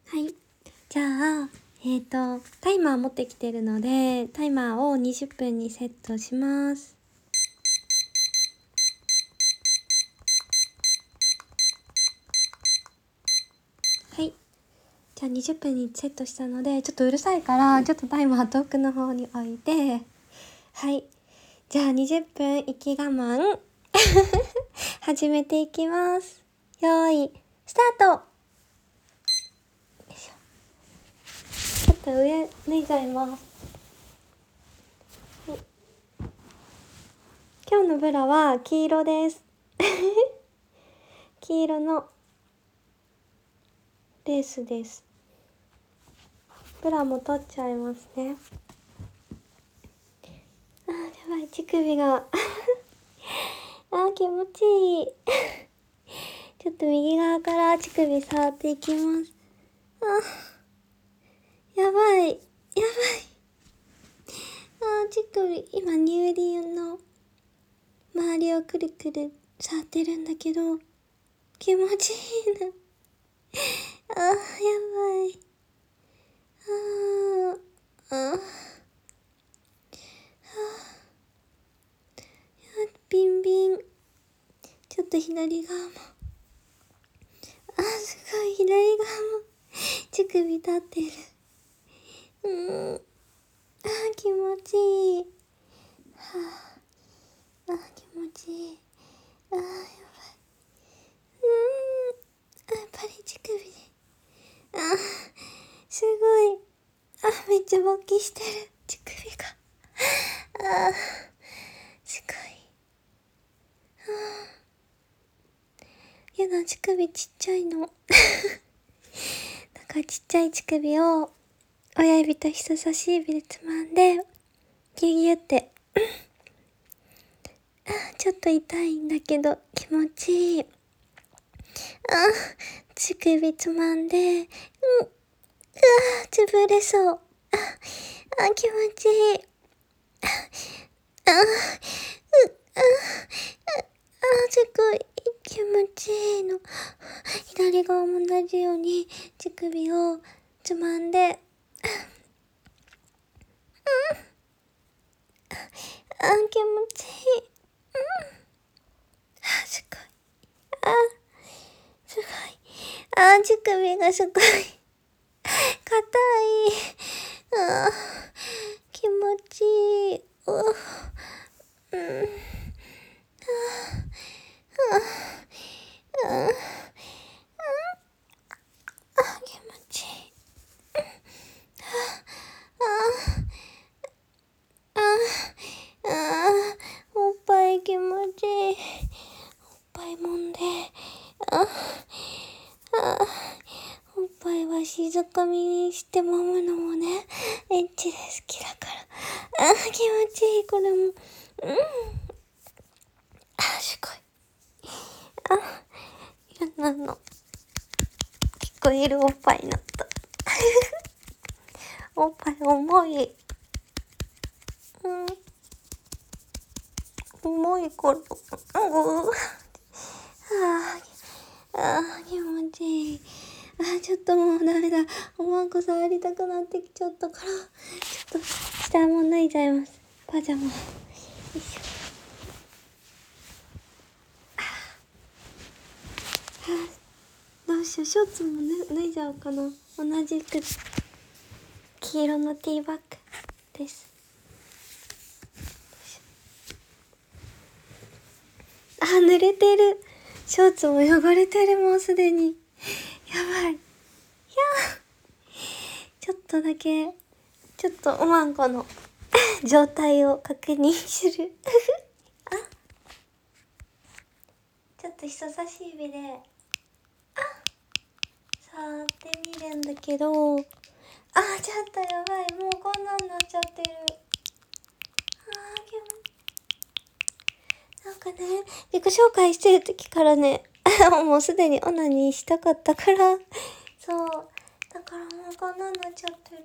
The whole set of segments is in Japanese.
はい。じゃあ、タイマー持ってきてるので、タイマーを20分にセットします。はい。じゃあ20分にセットしたので、ちょっとうるさいから、ちょっとタイマー遠くの方に置いて、はい。じゃあ20分息我慢、始めていきます。よーい、スタート。よいしょ。ちょっと上脱いじゃいます。はい。今日のブラは黄色です。黄色のレースです。ブラも取っちゃいますね。やばい、乳首が気持ちいいちょっと右側から乳首触っていきます。やばい、乳首、今乳輪の周りをくるくる触ってるんだけど、気持ちいいな。やばい。ビンビン。ちょっと左側も。すごい、左側も乳首立ってる。気持ちいい。気持ちいい。やばい。やっぱり乳首で。すごい。めっちゃ勃起してる。乳首が。すごい。やだ、乳首ちっちゃいの。だからちっちゃい乳首を親指と人差し指でつまんで、ギュギュって。ちょっと痛いんだけど気持ちいい。乳首つまんで、潰れそう。気持ちいい。すごい気持ちいいの。左側も同じように乳首をつまんで、気持ちいい。すごい。すごい。乳首がすごい。硬い。気持ちいい。気持ちいい。おっぱい気持ちいい。おっぱい揉んで。おっぱいは静かみにして揉むのもね、エッチで好きだから。気持ちいい、これも。すごい。いろんなの。聞こえるおっぱいになった。おっぱい重い。重いこと。気持ちいい。ちょっともうダメだ。おまんこ触りたくなってきちゃったから、ちょっと下も脱いじゃいます。パジャマ。よいしょ。どうしよう、ショーツも脱いじゃおうかな。同じく黄色のティーバッグです。濡れてる。ショーツも汚れてる、もうすでに。やばい。ちょっとだけ、ちょっとおまんこの状態を確認する。ちょっと人差し指で、触ってみるんだけど、ちょっとやばい。もうこんなんなっちゃってる。なんかね、自己紹介してる時からね、もうすでにオナニーしたかったから、そう。だからもうこんなんなっちゃってる。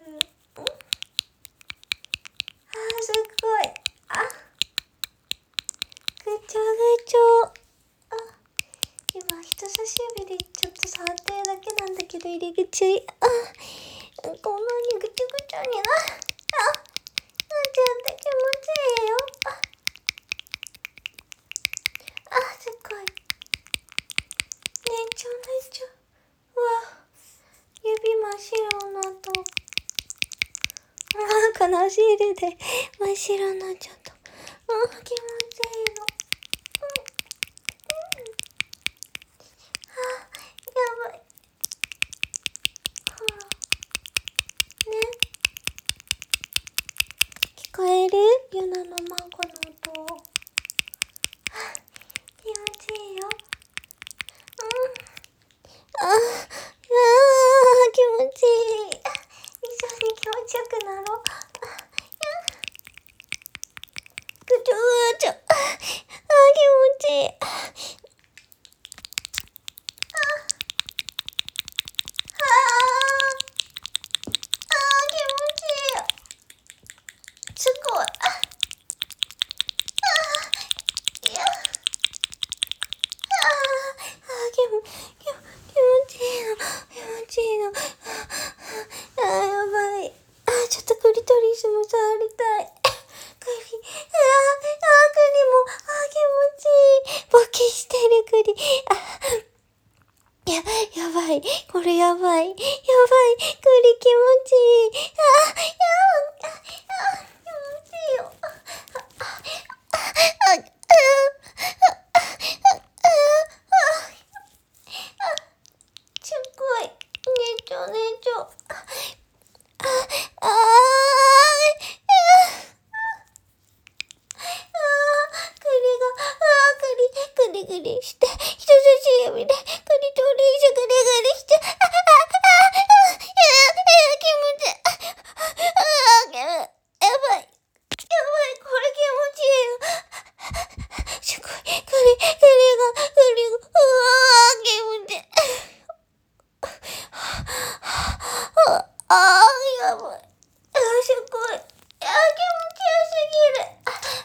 すごい。ぐちょぐちょ。今人差し指でちょっと触ってるだけなんだけど、入り口、こんなにぐちゃぐちゃになっちゃって気持ちいいよ。すっごい。ちょうわ、指真っ白なと。悲しいで真っ白になっちゃった。気持ちいいの。やばい。ほら。ね。聞こえる？ユナのマンゴの音。気持ちいいよ。気持ちいい。一緒に気持ちよくなろう。ぐちょぐちょ。気持ちいい。気持ちいい。すごい。気持ちいいの。気持ちいいの。やばい。ちょっとクリトリスも触りたい。クリも、気持ちいい。勃起してるクリ。やばい。これやばい。クリ気持ちいい。気持ちいいよ。すっごい。ねちょ。グリして、人差し指でクリトリスグリグリして、気持ちいい。やばい、これ気持ちいいよ。すごい、グリが、気持ちいい。やばい。すごい。気持ちよすぎる。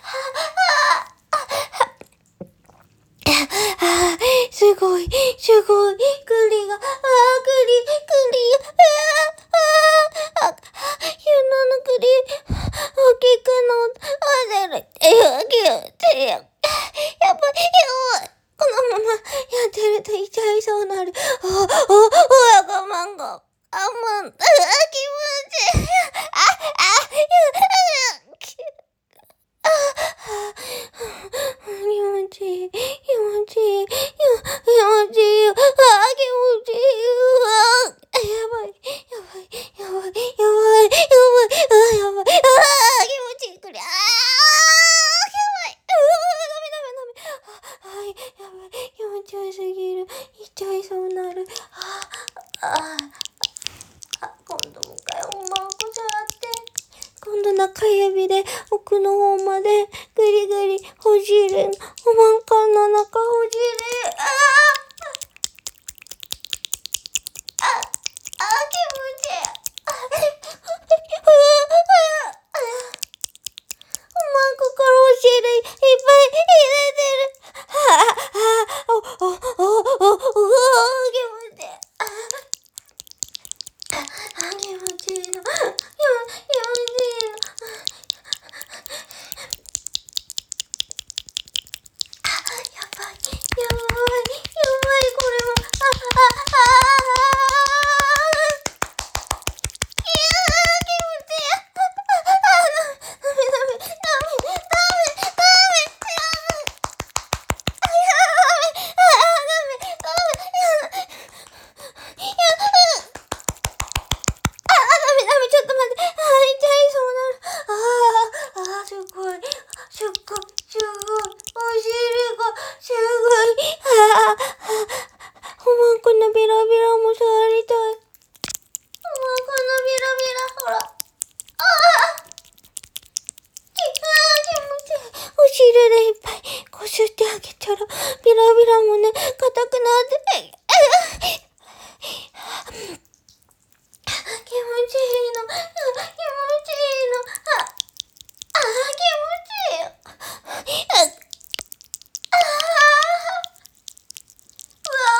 すごい。クリが、ユナのクリ、大きくなってる。やばい。このままやってると痛いそうなる。我慢が。気持ちいい。気持ちいいよ。気持ちいいよ。やばい。気持ちいい。これ。やばい。ダメ。やばい。気持ちよすぎる。痛いそうなる。今度もかよ。マンコ触って。今度中指で奥の方までグリグリほじる。おまんかんの中ほじる。気持ちいい。おまんこからお汁いっぱい入れてる。気持ちいい。気持ちいいの。やばい、これも。ちょっと待って。痛いそうなる。すごい。お尻が、すごい。おまんこのビラビラも触りたい。おまんこのビラビラ、ほら。気持ちいい。お尻でいっぱいこすってあげたら、ビラビラもね、硬くなって。気持ちいいの。気持ちいいよ。うわ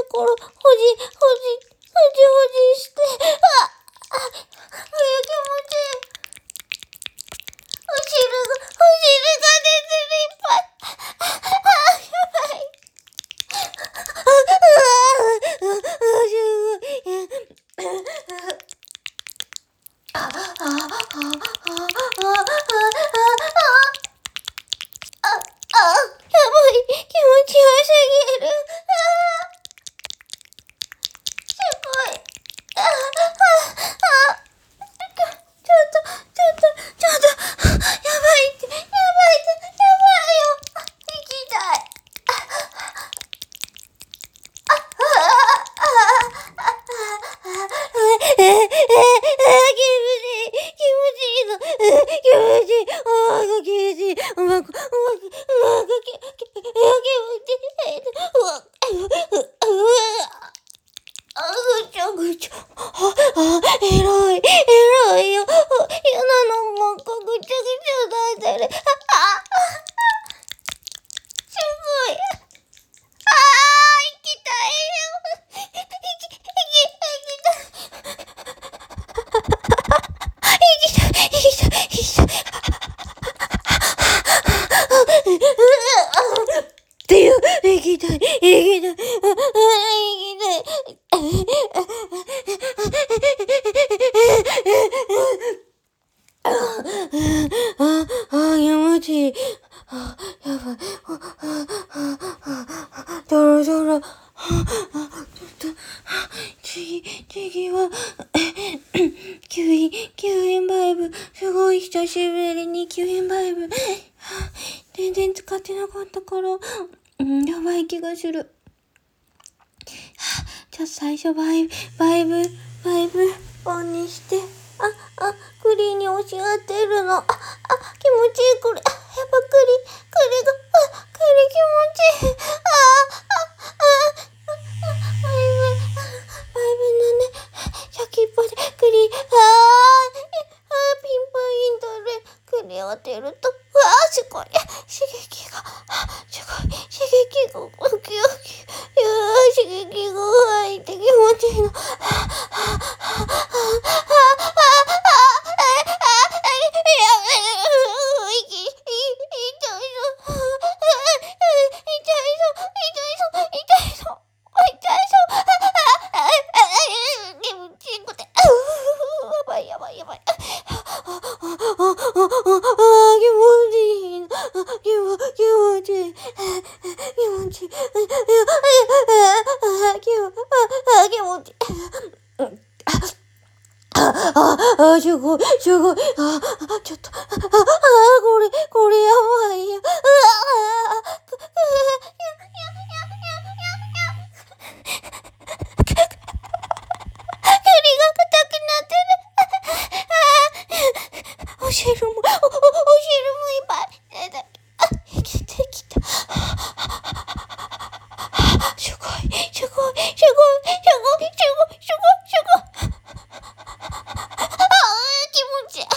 ころ、ほじして、気持ちいい。お汁が出てる、いっぱい。やばい。気持ちよすぎる。すごい。ちょっと、やばいって、やばいよ。行きたい。気持ちいいの。気持ちいい。うまく、気持ちいい。ぐちゃ。偉いよ。嫌なのもぐちゃぐちゃだってる。すごい。行きたいよ。っていう、行きたい。気持ちいい。やばい。ちょろ。次は、吸引バイブ。すごい久しぶりに吸引バイブ。全然使ってなかったから、やばい気がする。じゃあ最初バイブオンにして、クリに押し当てるの。気持ちいい、これ。やっぱクリが、気持ちいい。バイブのね、先っぽでクリ、ピンポイントでクリを当てると、すごい。刺激が入って気持ちいいの。やばい。すごい。ちょっと、これやばいよ。お汁もいっぱい。きた。すごい。気持ちいい。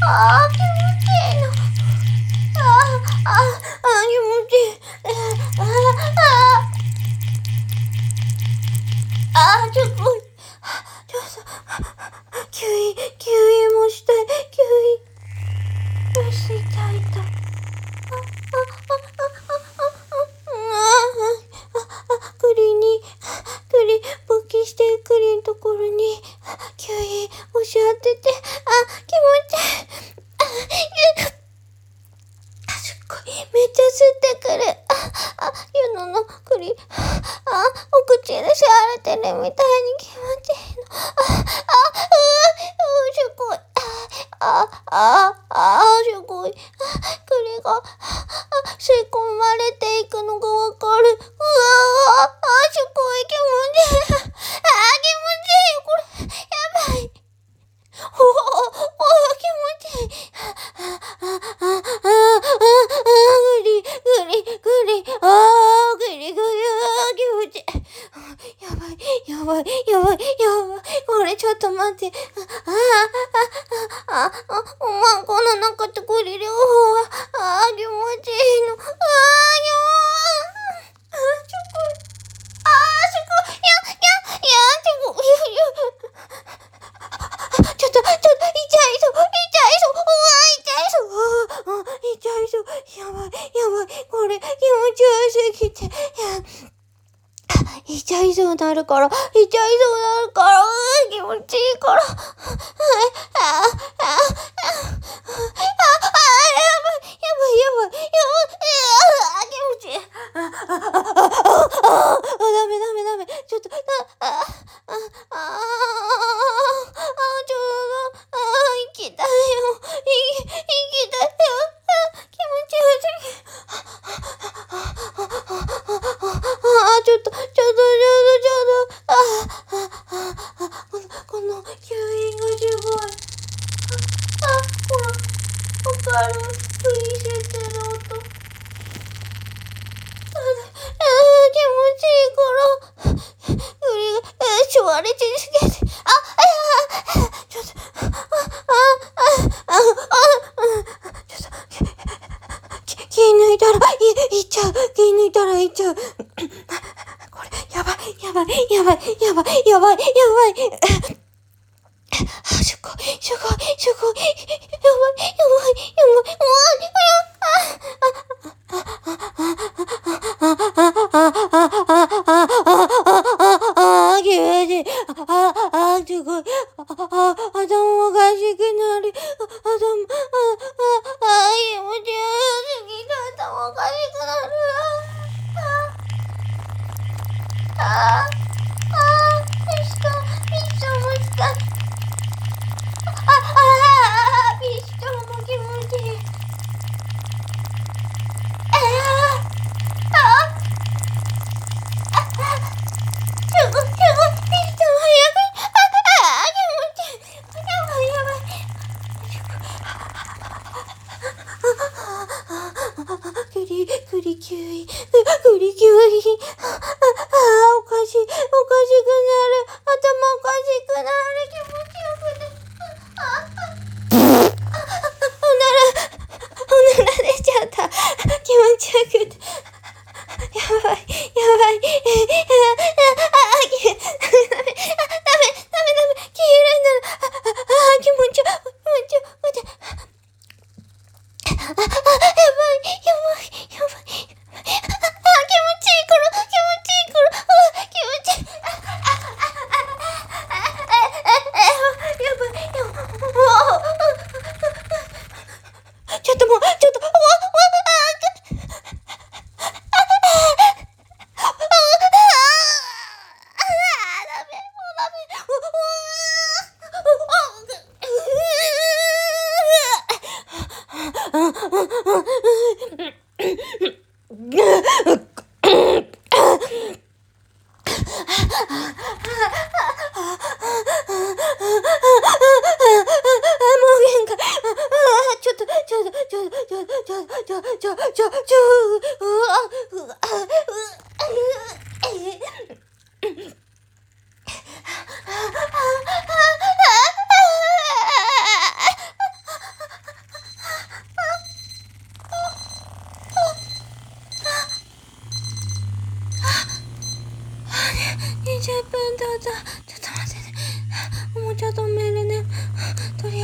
気持ちいいの。気持ちいい。すごい。ちょっと、吸引もしたい。吸引。よし、いた。勃起してクリのところに、吸引押し当てて、気持ちいい。すっごい、めっちゃ吸ってくる。ユノの栗、お口で吸われてるみたいに気持ちいいの。すごい。すごい。栗が吸い込まれていくのがわかる。すごい気持ちいい。気持ちいい。これ、やばい。気持ちいい。やばい。これちょっと待って。この中とこれ両方は、気持ちいいの。すごい。すごい。ちょっと、痛いそう。やばい。これ、気持ちよすぎて。痛いそうなるから、気持ちいいから。気持ちいい。ダメ。ちょっと、息だよ。気持ちよすぎ。ちょっと。この吸引がすごい。ほら、わかる。プリセットの音。気持ちいいから。座れてすぎて。ちょっと。気抜いたらいっちゃう。これ、やばい。すごい。気持ちいい。すごい。頭おかしくなる。気持ちよすぎて頭おかしくなる。ピストもした。ピストも気持ちいい。すごい。ピストも早く。気持ちいい。やばい。栗吸引。おかしくなる。頭おかしくなる。気持ちよくて。おなら出ちゃった。気持ちよくて。やばい。ダメ。消えるんだ。気持ちよくて。やばい。気持ちいいから。ちょっと。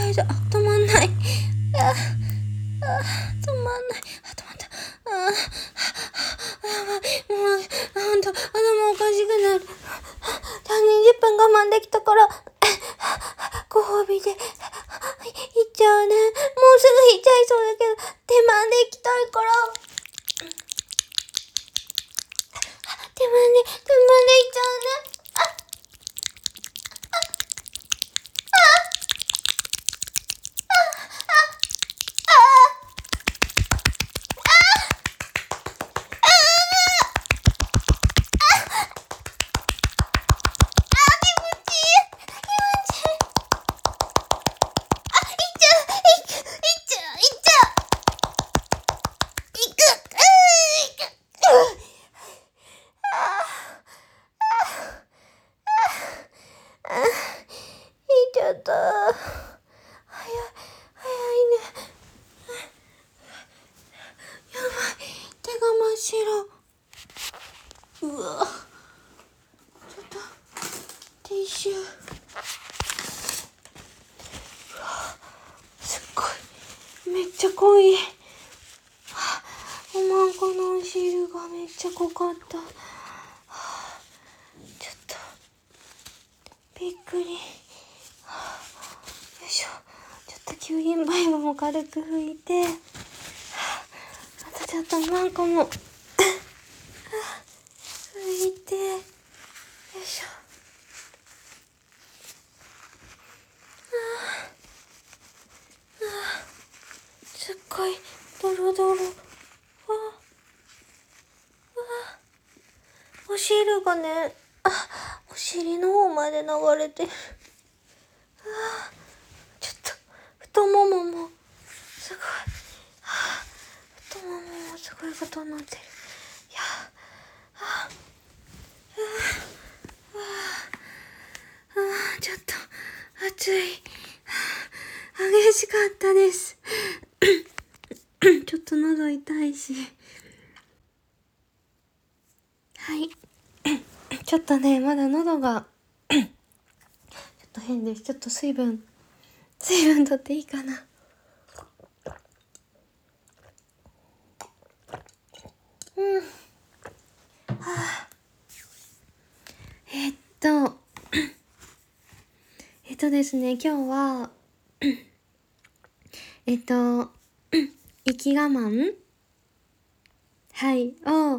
痛いぞ。止まんない。止まんない。止まった。やばい。もう、ほんと、頭おかしくなる。じゃあ20分我慢できたから、ご褒美で、行っちゃうね。もうすぐ行っちゃいそうだけど、手間で行きたいから。手間で行っちゃうね。ちゃった。早いね。やばい。手が真っ白。うわ。ちょっと、ティッシュ。すっごい。めっちゃ濃い。おまんこのお汁がめっちゃ濃かった。ちょっと、びっくり。よいしょ。ちょっと吸引バイブも軽く拭いて、あとちょっとマンコも拭いて、よいしょ。すっごいドロドロ。お汁がね、お尻の方まで流れてる。ちょっと太もももすごい、太もももすごいことになってる。いや、ちょっと暑い。激しかったです。ちょっと喉痛いし。はい。ちょっとね、まだ喉がちょっと変です。ちょっと水分取っていいかな。ですね、今日は生き我慢を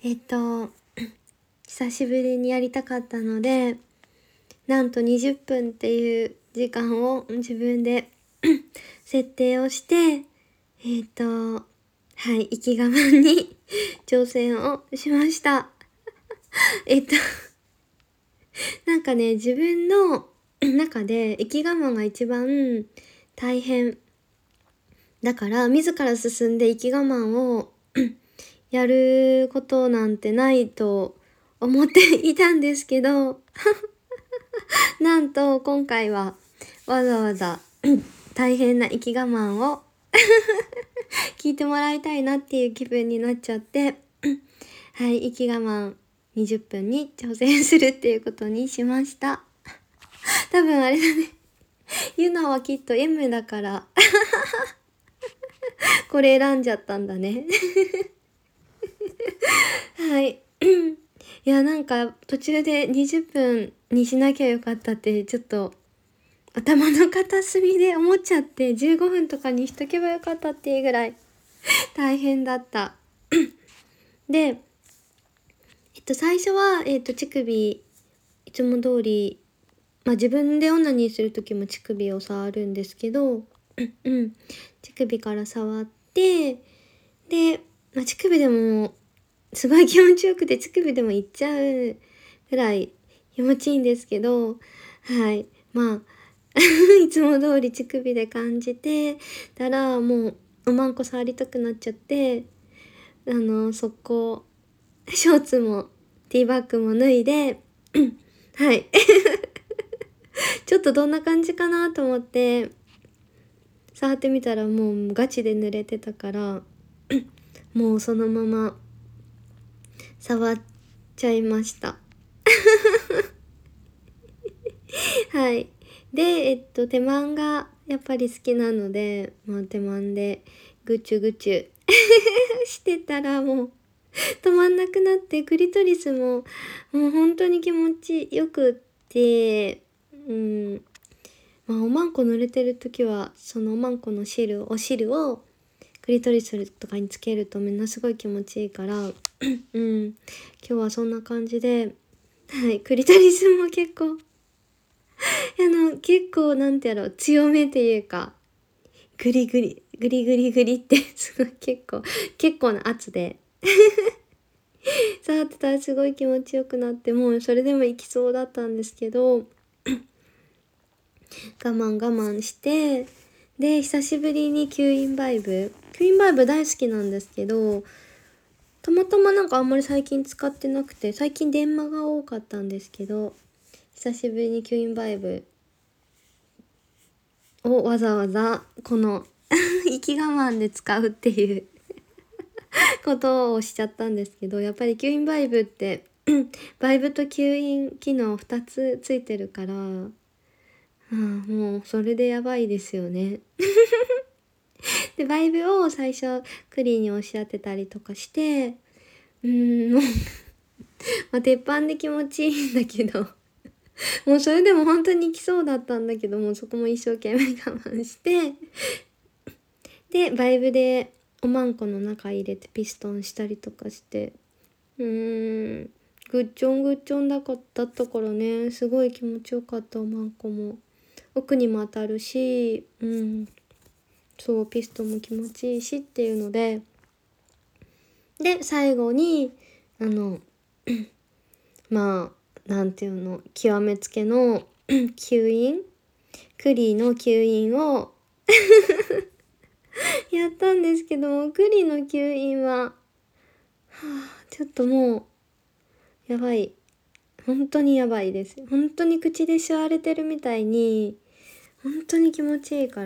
久しぶりにやりたかったので、なんと20分っていう時間を自分で設定をして生き我慢に挑戦をしましたなんかね、自分の中で生き我慢が一番大変だから、自ら進んで生き我慢をやることなんてないと思っていたんですけどなんと今回はわざわざ大変な生き我慢を聞いてもらいたいなっていう気分になっちゃって生き我慢20分に挑戦するっていうことにしました多分あれだねゆなはきっと M だからこれ選んじゃったんだねはいいや、なんか途中で20分にしなきゃよかったってちょっと頭の片隅で思っちゃって、15分とかにしとけばよかったっていうぐらい大変だったで、最初は乳首いつも通り、自分でオナニーする時も乳首を触るんですけど乳首から触ってで、乳首でもすごい気持ちよくて乳首でもいっちゃうぐらい気持ちいいんですけど、いつも通り乳首で感じてたら、もうおまんこ触りたくなっちゃって、速攻ショーツもティーバッグも脱いでちょっとどんな感じかなと思って触ってみたら、もうガチで濡れてたからもうそのまま触っちゃいました手マンがやっぱり好きなので、手マンでぐちゅぐちゅしてたらもう止まんなくなって、クリトリスももう本当に気持ちよくって、おまんこ濡れてる時はそのおまんこのお汁をクリトリスとかにつけるとみんなすごい気持ちいいから今日はそんな感じで、はい、クリトリスも結構なんてやろう、強めっていうか、グリグリってすごい結構な圧で触ってたらすごい気持ちよくなって、もうそれでも行きそうだったんですけど我慢して、で久しぶりに吸引バイブ大好きなんですけど、たまたまなんかあんまり最近使ってなくて、最近電話が多かったんですけど、久しぶりに吸引バイブをわざわざこの息我慢で使うっていうことをしちゃったんですけど、やっぱり吸引バイブってバイブと吸引機能2つついてるから、もうそれでやばいですよねでバイブを最初クリーに押し当てたりとかして、もう鉄板で気持ちいいんだけどもうそれでも本当に来そうだったんだけども、そこも一生懸命我慢してでバイブでおまんこの中入れてピストンしたりとかして、グッチョンだったからね、すごい気持ちよかった。おまんこも奥にも当たるし、そうピストンも気持ちいいしっていうので、最後になんていうの、極めつけの吸引クリの吸引をやったんですけども、クリの吸引は、ちょっともうやばい、本当にやばいです。本当に口で吸われてるみたいに本当に気持ちいいから、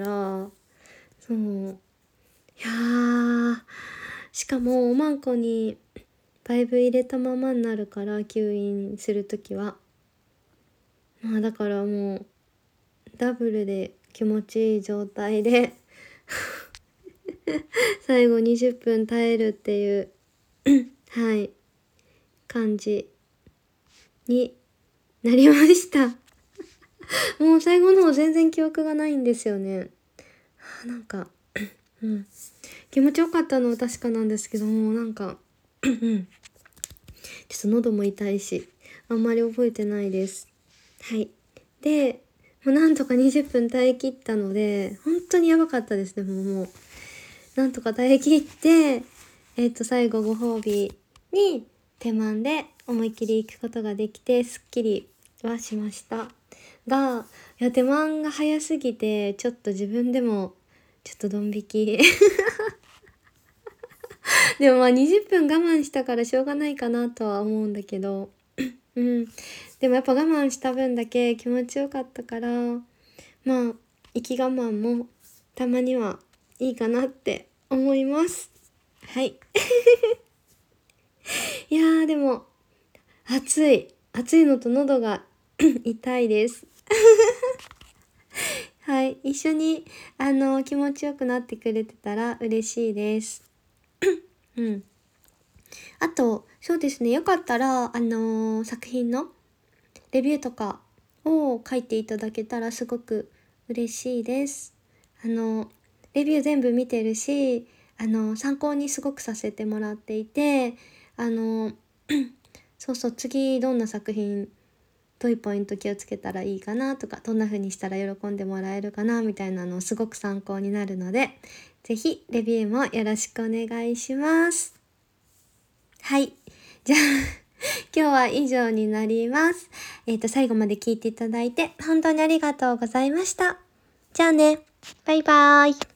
そういやー、しかもおまんこにバイブ入れたままになるから、吸引するときはだからもうダブルで気持ちいい状態で最後20分耐えるっていうはい感じになりましたもう最後の方全然記憶がないんですよね。なんか気持ちよかったのは確かなんですけども、なんかちょっと喉も痛いしあんまり覚えてないです。はい。でもうなんとか20分耐え切ったので、本当にやばかったですね。もうなんとか耐え切って、最後ご褒美に手マンで思いっきり行くことができて、すっきりはしましたが、手マンが早すぎてちょっと自分でもちょっとドン引きでも20分我慢したからしょうがないかなとは思うんだけどでもやっぱ我慢した分だけ気持ちよかったから、息我慢もたまにはいいかなって思います。はいいやーでも暑いのと喉が痛いですはい、一緒に気持ちよくなってくれてたら嬉しいですあとそうですね、よかったら作品のレビューとかを書いていただけたらすごく嬉しいです。レビュー全部見てるし、参考にすごくさせてもらっていて、そう次どんな作品どういうポイント気をつけたらいいかなとか、どんな風にしたら喜んでもらえるかなみたいなのすごく参考になるので、ぜひレビューもよろしくお願いします。はい、じゃあ今日は以上になります。最後まで聞いていただいて本当にありがとうございました。じゃあね、バイバーイ。